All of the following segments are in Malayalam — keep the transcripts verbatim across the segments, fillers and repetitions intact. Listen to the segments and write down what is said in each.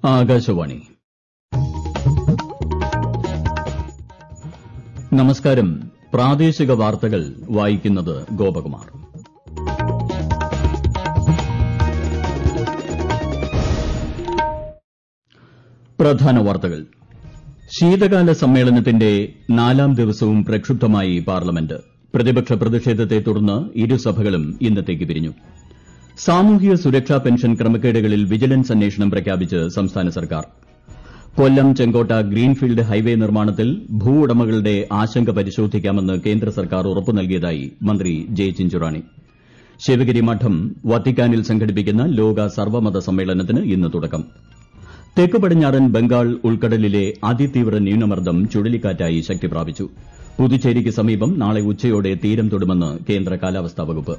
ആകാശവാണി. നമസ്കാരം. പ്രാദേശിക വാർത്തകൾ വായിക്കുന്നത് ഗോപകുമാർ. പ്രധാന വാർത്തകൾ. ശീതകാല സമ്മേളനത്തിന്റെ നാലാം ദിവസവും പ്രക്ഷുബ്ധമായി പാർലമെന്റ്. പ്രതിപക്ഷ പ്രതിഷേധത്തെ തുടർന്ന് ഇരുസഭകളും ഇന്നത്തേക്ക് പിരിഞ്ഞു. സാമൂഹ്യ സുരക്ഷാ പെൻഷൻ ക്രമക്കേടുകളിൽ വിജിലൻസ് അന്വേഷണം പ്രഖ്യാപിച്ച് സംസ്ഥാന സർക്കാർ. കൊല്ലം ചെങ്കോട്ട ഗ്രീൻഫീൽഡ് ഹൈവേ നിർമ്മാണത്തിൽ ഭൂവുടമകളുടെ ആശങ്ക പരിശോധിക്കാമെന്ന് കേന്ദ്ര സർക്കാർ ഉറപ്പു നൽകിയതായി മന്ത്രി ജെ ചിഞ്ചുറാണി. ശിവഗിരി മഠം വത്തിക്കാനിൽ സംഘടിപ്പിക്കുന്ന ലോക സർവ്വമത സമ്മേളനത്തിന് ഇന്ന് തുടക്കം. തെക്ക് പടിഞ്ഞാറൻ ബംഗാൾ ഉൾക്കടലിലെ അതിതീവ്ര ന്യൂനമർദ്ദം ചുഴലിക്കാറ്റായി ശക്തി പ്രാപിച്ചു. പുതുച്ചേരിക്ക് സമീപം നാളെ ഉച്ചയോടെ തീരം തൊടുമെന്ന് കേന്ദ്ര കാലാവസ്ഥാ വകുപ്പ്.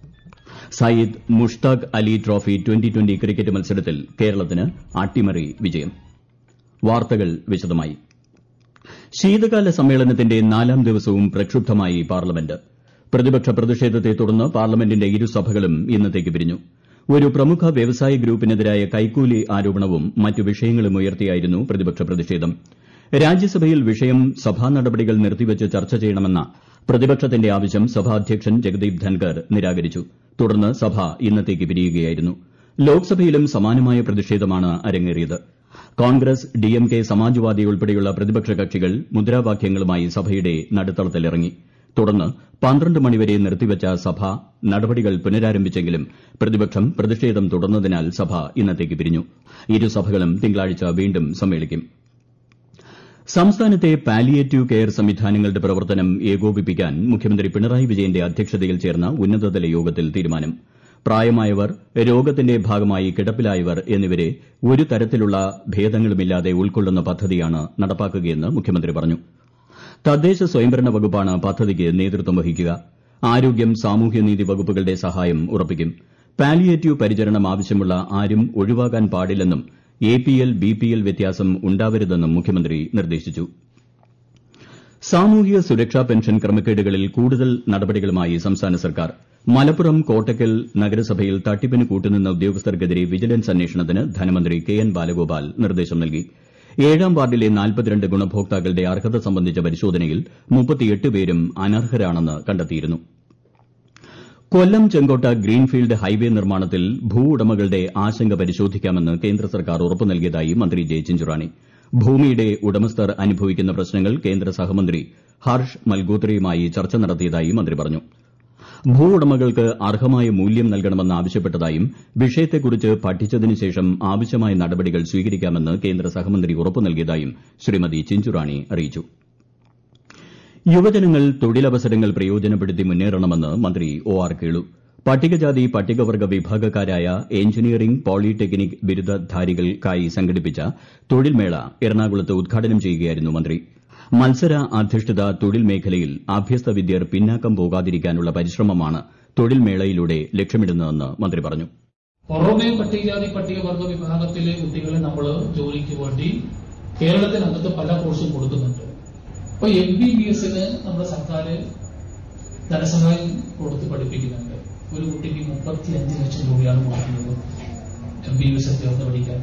Syed Mushtaq Ali trophy twenty twenty cricket മത്സരത്തിൽ കേരളത്തിന് അട്ടിമറി വിജയം. വാർത്തകൾ വിശദമായി. ശീതകാല സമ്മേളനത്തിന്റെ നാലാം ദിവസവും പ്രക്ഷുബ്ധമായി പാർലമെന്റ്. പ്രതിപക്ഷ പ്രതിഷേധത്തെ തുടർന്ന് പാർലമെന്റിന്റെ ഇരുസഭകളും ഇന്നത്തേക്ക് പിരിഞ്ഞു. ഒരു പ്രമുഖ വ്യവസായ ഗ്രൂപ്പിനെതിരായ കൈക്കൂലി ആരോപണവും മറ്റു വിഷയങ്ങളും ഉയർത്തിയായിരുന്നു പ്രതിപക്ഷ പ്രതിഷേധം. രാജ്യസഭയിൽ വിഷയം സഭാ നടപടികൾ നിർത്തിവച്ച് ചർച്ച ചെയ്യണമെന്ന പ്രതിപക്ഷത്തിന്റെ ആവശ്യം സഭാധ്യക്ഷൻ ജഗദീപ് ധൻകർ നിരാകരിച്ചു. തുടർന്ന് സഭ ഇന്നത്തേക്ക് പിരിയുകയായിരുന്നു. ലോക്സഭയിലും സമാനമായ പ്രതിഷേധമാണ് അരങ്ങേറിയത്. കോൺഗ്രസ്, ഡിഎംകെ, സമാജ്വാദി ഉൾപ്പെടെയുള്ള പ്രതിപക്ഷ കക്ഷികൾ മുദ്രാവാക്യങ്ങളുമായി സഭയുടെ നടുത്തളത്തിലിറങ്ങി. തുടർന്ന് പന്ത്രണ്ട് മണിവരെ നിർത്തിവച്ച സഭ നടപടികൾ പുനരാരംഭിച്ചെങ്കിലും പ്രതിപക്ഷം പ്രതിഷേധം തുടർന്നതിനാൽ സഭ ഇന്നത്തേക്ക് പിരിഞ്ഞു. ഇരുസഭകളും തിങ്കളാഴ്ച വീണ്ടും സമ്മേളിക്കും. സംസ്ഥാനത്തെ പാലിയേറ്റീവ് കെയർ സംവിധാനങ്ങളുടെ പ്രവർത്തനം ഏകോപിപ്പിക്കാൻ മുഖ്യമന്ത്രി പിണറായി വിജയന്റെ അധ്യക്ഷതയിൽ ചേർന്ന ഉന്നതതല യോഗത്തിൽ തീരുമാനം. പ്രായമായവർ, രോഗത്തിന്റെ ഭാഗമായി കിടപ്പിലായവർ എന്നിവരെ ഒരു തരത്തിലുള്ള ഭേദങ്ങളുമില്ലാതെ ഉൾക്കൊള്ളുന്ന പദ്ധതിയാണ് നടപ്പാക്കുകയെന്ന് മുഖ്യമന്ത്രി പറഞ്ഞു. തദ്ദേശ സ്വയംഭരണ വകുപ്പാണ് പദ്ധതിക്ക് നേതൃത്വം വഹിക്കുക. ആരോഗ്യം, സാമൂഹ്യനീതി വകുപ്പുകളുടെ സഹായം ഉറപ്പിക്കും. പാലിയേറ്റീവ് പരിചരണം ആവശ്യമുള്ള ആരും ഒഴിവാകാൻ പാടില്ലെന്നും A P L, B P L വ്യത്യാസം ഉണ്ടാവരുതെന്നും മുഖ്യമന്ത്രി നിർദ്ദേശിച്ചു. സാമൂഹ്യ സുരക്ഷാ പെൻഷൻ ക്രമക്കേടുകളിൽ കൂടുതൽ നടപടികളുമായി സംസ്ഥാന സർക്കാർ. മലപ്പുറം കോട്ടക്കൽ നഗരസഭയിൽ തട്ടിപ്പിന് കൂട്ടുനിന്ന ഉദ്യോഗസ്ഥർക്കെതിരെ വിജിലൻസ് അന്വേഷണത്തിന് ധനമന്ത്രി കെ എൻ ബാലഗോപാൽ നിർദ്ദേശം നൽകി. ഏഴാം വാർഡിലെ നാൽപ്പത്തിരണ്ട് ഗുണഭോക്താക്കളുടെ അർഹത സംബന്ധിച്ച പരിശോധനയിൽ മുപ്പത്തിയെട്ട് പേരും അനർഹരാണെന്ന് കണ്ടെത്തിയിരുന്നു. കൊല്ലം ചെങ്കോട്ട ഗ്രീൻഫീൽഡ് ഹൈവേ നിർമ്മാണത്തിൽ ഭൂവുടമകളുടെ ആശങ്ക പരിശോധിക്കാമെന്ന് കേന്ദ്ര സർക്കാർ ഉറപ്പു നൽകിയതായി മന്ത്രി ജെ ചിഞ്ചുറാണി. ഭൂമിയുടെ ഉടമസ്ഥർ അനുഭവിക്കുന്ന പ്രശ്നങ്ങൾ കേന്ദ്ര സഹമന്ത്രി ഹർഷ് മൽഗോത്രയുമായി ചർച്ച നടത്തിയതായി മന്ത്രി പറഞ്ഞു. ഭൂവുടമകൾക്ക് അർഹമായ മൂല്യം നൽകണമെന്ന് ആവശ്യപ്പെട്ടതായും വിഷയത്തെക്കുറിച്ച് പഠിച്ചതിനുശേഷം ആവശ്യമായ നടപടികൾ സ്വീകരിക്കാമെന്ന് കേന്ദ്ര സഹമന്ത്രി ഉറപ്പു നൽകിയതായും ശ്രീമതി ചിഞ്ചുറാണി അറിയിച്ചു. യുവജനങ്ങൾ തൊഴിലവസരങ്ങൾ പ്രയോജനപ്പെടുത്തി മുന്നേറണമെന്ന് മന്ത്രി ഒ ആർ കേളു. പട്ടികജാതി പട്ടികവർഗ്ഗ വിഭാഗക്കാരായ എഞ്ചിനീയറിംഗ്, പോളിടെക്നിക് ബിരുദധാരികൾക്കായി സംഘടിപ്പിച്ച തൊഴിൽമേള എറണാകുളത്ത് ഉദ്ഘാടനം ചെയ്യുകയായിരുന്നു മന്ത്രി. മത്സര അധിഷ്ഠിത തൊഴിൽ മേഖലയിൽ അഭ്യസ്ത വിദ്യർ പിന്നാക്കം പോകാതിരിക്കാനുള്ള പരിശ്രമമാണ് തൊഴിൽമേളയിലൂടെ ലക്ഷ്യമിടുന്നതെന്ന് മന്ത്രി പറഞ്ഞു. പുറമെ പട്ടികജാതി പട്ടികവർഗ്ഗ വിഭാഗത്തിലെ കുട്ടികളെ നമ്മൾ ജോലിക്ക് വേണ്ടി കേരളത്തിനകത്ത് പല കോഴ്സും കൊടുക്കുന്നുണ്ട്. അപ്പൊ എം ബി ബി എസിന് നമ്മുടെ സർക്കാർ ധനസഹായം കൊടുത്ത് പഠിപ്പിക്കുന്നുണ്ട്. ഒരു കുട്ടിക്ക് മുപ്പത്തി അഞ്ച് ലക്ഷം രൂപയാണ് കൊടുക്കുന്നത് എം ബി ബി എസ് ചേർത്ത് പഠിക്കാൻ.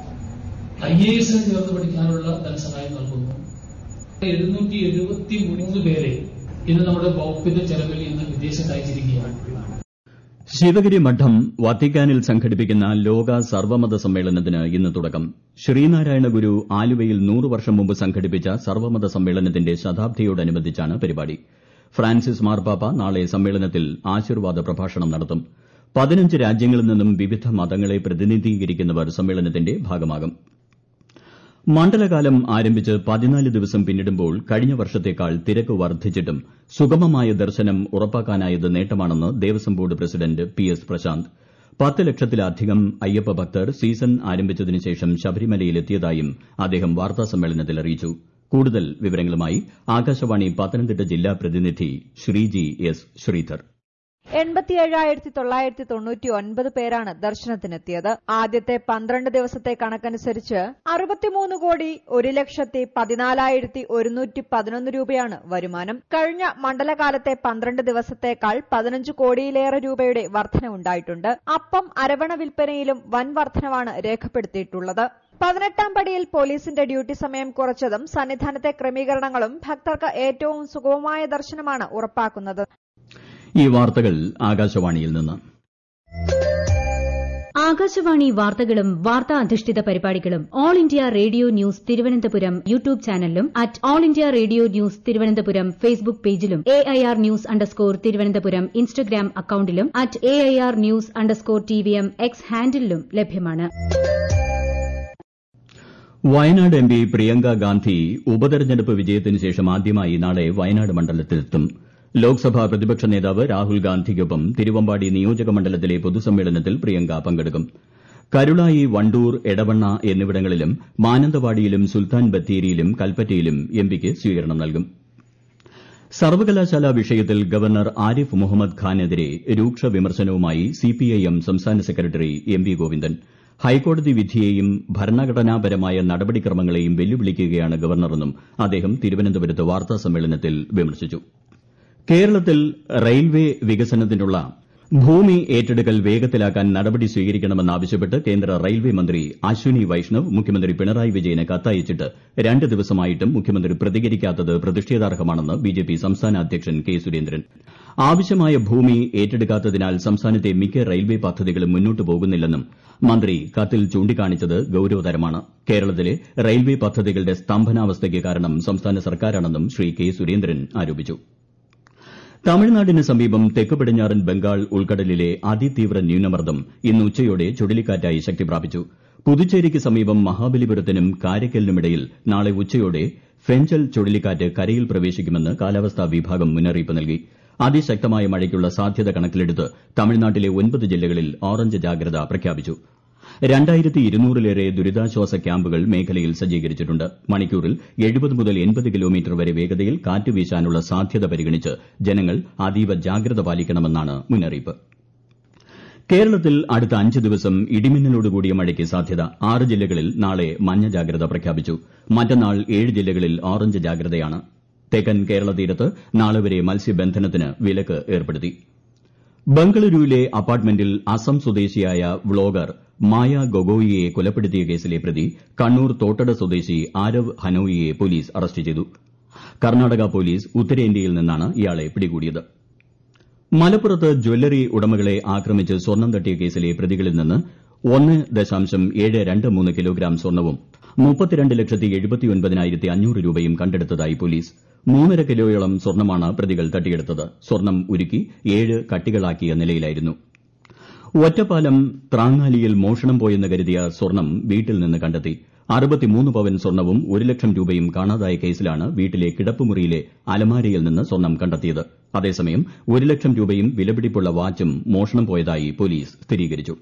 ഐ എ എസിന് ചേർത്ത് പഠിക്കാനുള്ള ധനസഹായം നൽകുന്നു. എഴുന്നൂറ്റി എഴുപത്തി മൂന്ന് പേരെ ഇന്ന് നമ്മുടെ വകുപ്പിന്റെ ചെലവിൽ ഇന്ന് വിദേശത്ത് അയച്ചിരിക്കുകയാണ്. ശിവഗിരി മഠം വത്തിക്കാനിൽ സംഘടിപ്പിക്കുന്ന ലോക സർവ്വമത സമ്മേളനത്തിന് ഇന്ന് തുടക്കം. ശ്രീനാരായണ ഗുരു ആലുവയിൽ നൂറ് വർഷം മുമ്പ് സംഘടിപ്പിച്ച സർവ്വമത സമ്മേളനത്തിന്റെ ശതാബ്ദിയോടനുബന്ധിച്ചാണ് പരിപാടി. ഫ്രാൻസിസ് മാർപ്പാപ്പ നാളെ സമ്മേളനത്തിൽ ആശീർവാദ പ്രഭാഷണം നടത്തും. പതിനഞ്ച് രാജ്യങ്ങളിൽ നിന്നും വിവിധ മതങ്ങളെ പ്രതിനിധീകരിക്കുന്നവർ സമ്മേളനത്തിന്റെ ഭാഗമാകും. മണ്ഡലകാലം ആരംഭിച്ച് പതിനാല് ദിവസം പിന്നിടുമ്പോൾ കഴിഞ്ഞ വർഷത്തേക്കാൾ തിരക്ക് വർദ്ധിച്ചിട്ടും സുഗമമായ ദർശനം ഉറപ്പാക്കാനായത് നേട്ടമാണെന്ന് Devaswom board president P S Prashanth. പത്ത് ലക്ഷത്തിലധികം അയ്യപ്പ ഭക്തർ സീസൺ ആരംഭിച്ചതിനുശേഷം ശബരിമലയിലെത്തിയതായും അദ്ദേഹം വാർത്താസമ്മേളനത്തിൽ അറിയിച്ചു. കൂടുതൽ വിവരങ്ങളുമായി ആകാശവാണി പത്തനംതിട്ട ജില്ലാ പ്രതിനിധി ശ്രീജി എസ് ശ്രീധർ. എൺപത്തിയേഴായിരത്തി തൊള്ളായിരത്തി തൊണ്ണൂറ്റി ഒൻപത് പേരാണ് ദർശനത്തിനെത്തിയത്. ആദ്യത്തെ പന്ത്രണ്ട് ദിവസത്തെ കണക്കനുസരിച്ച് അറുപത്തിമൂന്ന് കോടി ഒരു ലക്ഷത്തി പതിനാലായിരത്തി ഒരുന്നൂറ്റി പതിനൊന്ന് രൂപയാണ് വരുമാനം. കഴിഞ്ഞ മണ്ഡലകാലത്തെ പന്ത്രണ്ട് ദിവസത്തേക്കാൾ പതിനഞ്ച് കോടിയിലേറെ രൂപയുടെ വർധനവുണ്ടായിട്ടുണ്ട്. അപ്പം, അരവണ വിൽപ്പനയിലും വൻ വർധനവാണ് രേഖപ്പെടുത്തിയിട്ടുള്ളത്. പതിനെട്ടാം പടിയിൽ പോലീസിന്റെ ഡ്യൂട്ടി സമയം കുറച്ചതും സന്നിധാനത്തെ ക്രമീകരണങ്ങളും ഭക്തർക്ക് ഏറ്റവും സുഗമമായ ദർശനമാണ് ഉറപ്പാക്കുന്നത്. ഈ വാർത്തകൾ ആകാശവാണിയിൽ നിന്ന്. ആകാശവാണി വാർത്തകളും വാർത്താ അധിഷ്ഠിത പരിപാടികളും All India Radio news Thiruvananthapuram YouTube ചാനലിലും at All India Radio news Thiruvananthapuram Facebook പേജിലും A I R news underscore Thiruvananthapuram Instagram അക്കൌണ്ടിലും at A I R news underscore T V M X ഹാൻഡിലും ലഭ്യമാണ്. വയനാട് എം പി പ്രിയങ്ക ഗാന്ധി ഉപതെരഞ്ഞെടുപ്പ് വിജയത്തിന് ശേഷം ആദ്യമായി നാളെ വയനാട് മണ്ഡലത്തിലെത്തും. ലോക്സഭാ പ്രതിപക്ഷ നേതാവ് രാഹുൽ ഗാന്ധിക്കൊപ്പം തിരുവമ്പാടി നിയോജക മണ്ഡലത്തിലെ പൊതുസമ്മേളനത്തിൽ പ്രിയങ്ക പങ്കെടുക്കും. കരുളായി, വണ്ടൂർ, എടവണ്ണ എന്നിവിടങ്ങളിലും മാനന്തവാടിയിലും സുൽത്താൻ ബത്തേരിയിലും കൽപ്പറ്റയിലും എംപിക്ക് സ്വീകരണം നൽകും. സർവകലാശാല വിഷയത്തിൽ ഗവർണർ ആരിഫ് മുഹമ്മദ് ഖാനെതിരെ രൂക്ഷ വിമർശനവുമായി സിപിഐഎം സംസ്ഥാന സെക്രട്ടറി എം വി ഗോവിന്ദൻ. ഹൈക്കോടതി വിധിയെയും ഭരണഘടനാപരമായ നടപടിക്രമങ്ങളെയും വെല്ലുവിളിക്കുകയാണ് ഗവർണറെന്നും അദ്ദേഹം തിരുവനന്തപുരത്ത് വാർത്താസമ്മേളനത്തിൽ വിമർശിച്ചു. കേരളത്തിൽ റെയിൽവേ വികസനത്തിനുള്ള ഭൂമി ഏറ്റെടുക്കൽ വേഗത്തിലാക്കാൻ നടപടി സ്വീകരിക്കണമെന്നാവശ്യപ്പെട്ട് കേന്ദ്ര റെയിൽവേ മന്ത്രി അശ്വിനി വൈഷ്ണവ് മുഖ്യമന്ത്രി പിണറായി വിജയന് കത്തയച്ചിട്ട് രണ്ട് ദിവസമായിട്ടും മുഖ്യമന്ത്രി പ്രതികരിക്കാത്തത് പ്രതിഷേധാർഹമാണെന്ന് ബിജെപി സംസ്ഥാന അധ്യക്ഷൻ കെ സുരേന്ദ്രൻ. ആവശ്യമായ ഭൂമി ഏറ്റെടുക്കാത്തതിനാൽ സംസ്ഥാനത്തെ മിക്ക റെയിൽവേ പദ്ധതികളും മുന്നോട്ട് പോകുന്നില്ലെന്നും മന്ത്രി കത്തിൽ ചൂണ്ടിക്കാണിച്ചത് ഗൌരവതരമാണ്. കേരളത്തിലെ റെയിൽവേ പദ്ധതികളുടെ സ്തംഭനാവസ്ഥയ്ക്ക് കാരണം സംസ്ഥാന സർക്കാരാണെന്നും ശ്രീ കെ സുരേന്ദ്രൻ ആരോപിച്ചു. തമിഴ്നാടിന് സമീപം തെക്ക് പടിഞ്ഞാറൻ ബംഗാൾ ഉൾക്കടലിലെ അതിതീവ്ര ന്യൂനമർദ്ദം ഇന്ന് ഉച്ചയോടെ ചുഴലിക്കാറ്റായി ശക്തി പ്രാപിച്ചു. പുതുച്ചേരിക്ക് സമീപം മഹാബലിപുരത്തിനും കാരയ്ക്കലിനുമിടയിൽ നാളെ ഉച്ചയോടെ ഫെഞ്ചൽ ചുഴലിക്കാറ്റ് കരയിൽ പ്രവേശിക്കുമെന്ന് കാലാവസ്ഥാ വിഭാഗം മുന്നറിയിപ്പ് നൽകി. അതിശക്തമായ മഴയ്ക്കുള്ള സാധ്യത കണക്കിലെടുത്ത് തമിഴ്നാട്ടിലെ ഒൻപത് ജില്ലകളിൽ ഓറഞ്ച് ജാഗ്രത പ്രഖ്യാപിച്ചു. രണ്ടായിരത്തി ഇരുന്നൂറിലേറെ ദുരിതാശ്വാസ ക്യാമ്പുകൾ മേഖലയിൽ സജ്ജീകരിച്ചിട്ടുണ്ട്. മണിക്കൂറിൽ എഴുപത് മുതൽ എൺപത് കിലോമീറ്റർ വരെ വേഗതയിൽ കാറ്റ് വീശാനുള്ള സാധ്യത പരിഗണിച്ച് ജനങ്ങൾ അതീവ ജാഗ്രത പാലിക്കണമെന്നാണ് മുന്നറിയിപ്പ്. കേരളത്തിൽ അടുത്ത അഞ്ച് ദിവസം ഇടിമിന്നലോടുകൂടിയ മഴയ്ക്ക് സാധ്യത. ആറ് ജില്ലകളിൽ നാളെ മഞ്ഞ ജാഗ്രത പ്രഖ്യാപിച്ചു. മറ്റന്നാൾ ഏഴ് ജില്ലകളിൽ ഓറഞ്ച് ജാഗ്രതയാണ്. തെക്കൻ കേരള തീരത്ത് നാളെ വരെ മത്സ്യബന്ധനത്തിന് വിലക്ക് ഏർപ്പെടുത്തി. ബംഗളൂരുവിലെ അപ്പാർട്ട്മെന്റിൽ അസം സ്വദേശിയായ വ്ളോഗർ മായ ഗൊഗോയിയെ കൊലപ്പെടുത്തിയ കേസിലെ പ്രതി കണ്ണൂർ തോട്ടട സ്വദേശി ആരവ് ഹനോയിയെ പോലീസ് അറസ്റ്റ് ചെയ്തു. കർണാടക പോലീസ് ഉത്തരേന്ത്യയിൽ നിന്നാണ് ഇയാളെ പിടികൂടിയത്. മലപ്പുറത്ത് ജ്വല്ലറി ഉടമകളെ ആക്രമിച്ച് സ്വർണ്ണം തട്ടിയ കേസിലെ പ്രതികളിൽ നിന്ന് ഒന്ന് ദശാംശം ഏഴ് രണ്ട് മൂന്ന് കിലോഗ്രാം സ്വർണ്ണവും മുപ്പത്തിരണ്ട് ലക്ഷത്തി എഴുപത്തിയൊൻപതിനായിരത്തി അഞ്ഞൂറ് രൂപയും കണ്ടെടുത്തതായി പോലീസ്. മൂന്നര കിലോയോളം സ്വർണ്ണമാണ് പ്രതികൾ തട്ടിയെടുത്തത്. സ്വർണ്ണം ഉരുക്കി ഏഴ് കട്ടികളാക്കിയ നിലയിലായിരുന്നു. ഒറ്റപ്പാലം ത്രാങ്ങാലിയിൽ മോഷണം പോയെന്ന് കരുതിയ സ്വർണ്ണം വീട്ടിൽ നിന്ന് കണ്ടെത്തി. അറുപത്തിമൂന്ന് പവൻ സ്വർണ്ണവും ഒരു ലക്ഷം രൂപയും കാണാതായ കേസിലാണ് വീട്ടിലെ കിടപ്പുമുറിയിലെ അലമാരയിൽ നിന്ന് സ്വർണ്ണം കണ്ടെത്തിയത്. അതേസമയം ഒരു ലക്ഷം രൂപയും വിലപിടിപ്പുള്ള വാച്ചും മോഷണം പോയതായി പോലീസ് സ്ഥിരീകരിച്ചു.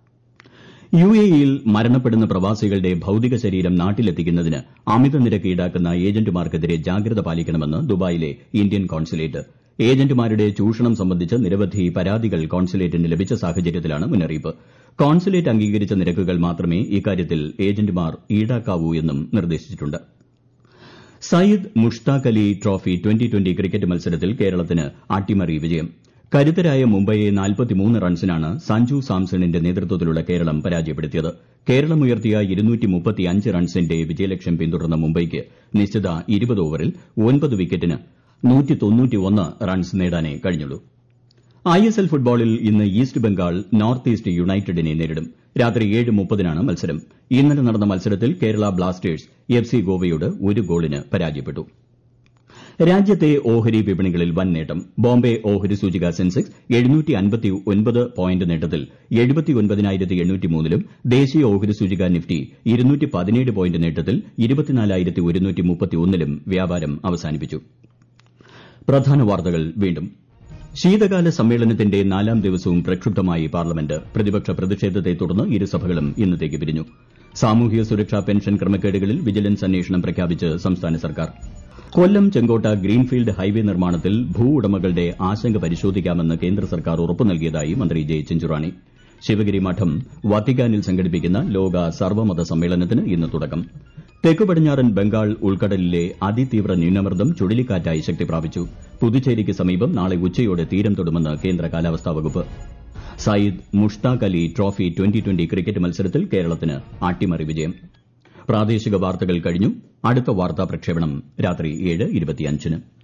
യു എ ഇയിൽ മരണപ്പെടുന്ന പ്രവാസികളുടെ ഭൌതിക ശരീരം നാട്ടിലെത്തിക്കുന്നതിന് അമിത നിരക്ക് ഈടാക്കുന്ന ഏജന്റുമാർക്കെതിരെ ജാഗ്രത പാലിക്കണമെന്ന് ദുബായിലെ ഇന്ത്യൻ കോൺസുലേറ്റ്. ഏജന്റുമാരുടെ ചൂഷണം സംബന്ധിച്ച് നിരവധി പരാതികൾ കോൺസുലേറ്റിന് ലഭിച്ച സാഹചര്യത്തിലാണ് മുന്നറിയിപ്പ്. കോൺസുലേറ്റ് അംഗീകരിച്ച നിരക്കുകൾ മാത്രമേ ഇക്കാര്യത്തിൽ ഏജന്റുമാർ ഈടാക്കാവൂ എന്നും നിർദ്ദേശിച്ചിട്ടുണ്ട്. Syed Mushtaq Ali trophy twenty twenty cricket മത്സരത്തിൽ കേരളത്തിന് അട്ടിമറി വിജയം. കരുത്തരായ മുംബൈയെ നാൽപ്പത്തിമൂന്ന് റൺസിനാണ് സഞ്ജു സാംസണിന്റെ നേതൃത്വത്തിലുള്ള കേരളം പരാജയപ്പെടുത്തിയത്. കേരളം ഉയർത്തിയ ഇരുന്നൂറ്റി മുപ്പത്തിയഞ്ച് റൺസിന്റെ വിജയലക്ഷ്യം പിന്തുടർന്ന മുംബൈക്ക് നിശ്ചിത ഇരുപത് ഓവറിൽ ഒൻപത് വിക്കറ്റിന് നൂറ്റി തൊണ്ണൂറ്റിയൊന്ന് റൺസ് നേടാനേ കഴിഞ്ഞുള്ളൂ. ഐ എസ് എൽ ഫുട്ബോളിൽ ഇന്ന് ഈസ്റ്റ് ബംഗാൾ നോർത്ത് ഈസ്റ്റ് യുണൈറ്റഡിനെ നേരിടും. രാത്രി ഏഴ് മുപ്പതിനാണ് മത്സരം. ഇന്നലെ നടന്ന മത്സരത്തിൽ കേരള ബ്ലാസ്റ്റേഴ്സ് എഫ് സി ഗോവയോട് ഒരു ഗോളിന് പരാജയപ്പെട്ടു. രാജ്യത്തെ ഓഹരി വിപണികളിൽ വൻ നേട്ടം. ബോംബെ ഓഹരി സൂചിക സെൻസെക്സ് എഴുന്നൂറ്റി അൻപത്തി ഒൻപത് പോയിന്റ് നേട്ടത്തിൽ എഴുപത്തിയൊൻപതിനായിരത്തി എണ്ണൂറ്റി മൂന്നിലും ദേശീയ ഓഹരി സൂചിക നിഫ്റ്റി ഇരുന്നൂറ്റി പതിനേഴ് പോയിന്റ് നേട്ടത്തിൽ ഇരുപത്തിനാലായിരത്തി ഒരുന്നൂറ്റി മുപ്പത്തിയൊന്നിലും വ്യാപാരം അവസാനിപ്പിച്ചു. പ്രധാന വാർത്തകൾ വീണ്ടും. ശീതകാല സമ്മേളനത്തിന്റെ നാലാം ദിവസവും പ്രക്ഷുബ്ധമായി പാർലമെന്റ്. പ്രതിപക്ഷ പ്രതിഷേധത്തെ തുടർന്ന് ഇരുസഭകളും ഇന്നത്തേക്ക് പിരിഞ്ഞു. സാമൂഹ്യ സുരക്ഷാ പെൻഷൻ ക്രമക്കേടുകളിൽ വിജിലൻസ് അന്വേഷണം പ്രഖ്യാപിച്ച് സംസ്ഥാന സർക്കാർ. കൊല്ലം ചെങ്കോട്ട ഗ്രീൻഫീൽഡ് ഹൈവേ നിർമ്മാണത്തിൽ ഭൂ ഉടമകളുടെ ആശങ്ക പരിശോധിക്കാമെന്ന് കേന്ദ്ര സർക്കാർ ഉറപ്പു നൽകിയതായി മന്ത്രി ജെ ചിഞ്ചുറാണി. ശിവഗിരി മഠം വത്തിക്കാനിൽ സംഘടിപ്പിക്കുന്ന ലോക സർവ്വമത സമ്മേളനത്തിന് ഇന്ന് തുടക്കം. തെക്ക് പടിഞ്ഞാറൻ ബംഗാൾ ഉൾക്കടലിലെ അതിതീവ്ര ന്യൂനമർദ്ദം ചുഴലിക്കാറ്റായി ശക്തി പ്രാപിച്ചു. പുതുച്ചേരിക്ക് സമീപം നാളെ ഉച്ചയോടെ തീരം തൊടുമെന്ന് കേന്ദ്ര കാലാവസ്ഥാ വകുപ്പ്. Syed Mushtaq Ali trophy twenty twenty cricket മത്സരത്തിൽ കേരളത്തിന് അട്ടിമറി വിജയം. പ്രാദേശിക വാർത്തകൾ കഴിഞ്ഞു. അടുത്ത വാർത്താ പ്രക്ഷേപണം രാത്രി ഏഴ് ഇരുപത്തിയഞ്ചിന്.